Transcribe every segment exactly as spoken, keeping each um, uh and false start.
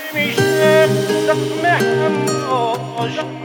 نمیشه زخم هم باشیم.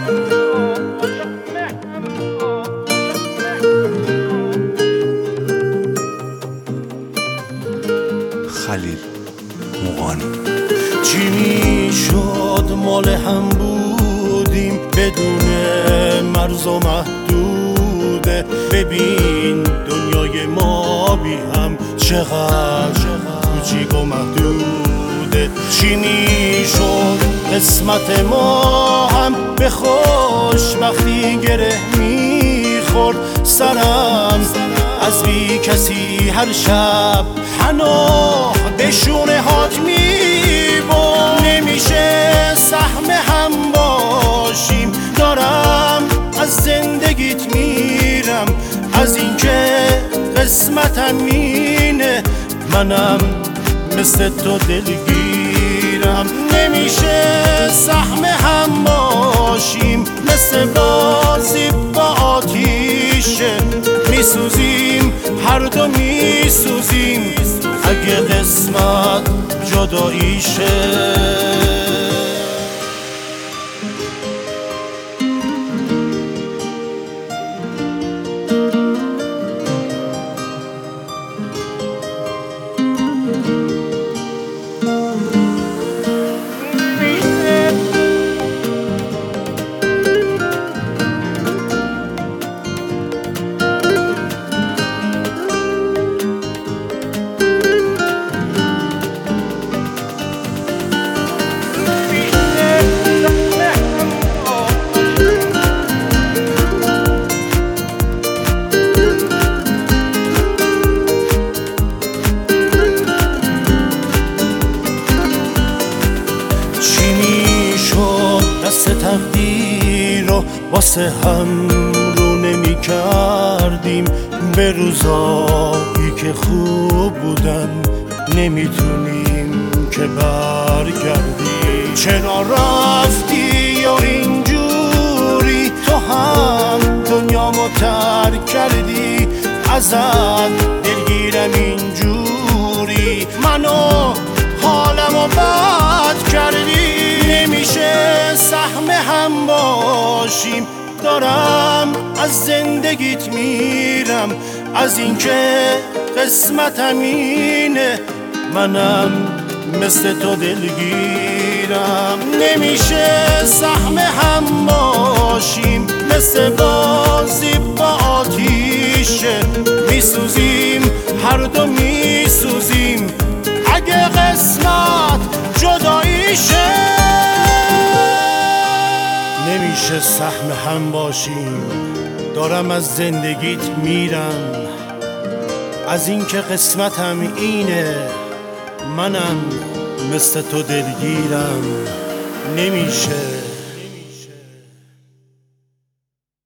خلیل مغانی. چی میشد مال هم بودیم بدون مرز و محدوده. ببین دنیای ما بی هم چقدر کوچیک و محدوده. چی میشد قسمت ما هم به خوشبختی گره میخورد. سرم از بی کسی هر شب پناه به شونه هات میبرد. نمیشه سهم هم باشیم. دارم از زندگیت میرم از اینکه قسمتم اینه. منم مثل تو دلگیرم. نمیشه سهم هم باشیم. مثل بازی با آتیشه میسوزیم، هر دو میسوزیم اگه قسمت جداییشه. دست تقدیر رو واسه هم رو نمی کردیم. به روزایی که خوب بودن نمیتونیم که برگردیم. چرا رفتی یا اینجوری؟ تو هم دنیامو ترک کردی. ازت دلگیرم اینجوری. منو حالمو بد کردی. نمیشه سهم هم باشیم. دارم از زندگیت میرم از اینکه قسمتم اینه. منم مثل تو دلگیرم. نمیشه سهم هم باشیم. مثل بازی با آتیشه میسوزیم، هر دو میسوزیم اگه قسمت جداییشه. نمیشه سهم هم باشیم. دارم از زندگیت میرم از اینکه قسمتم اینه. منم مثل تو دلگیرم. نمیشه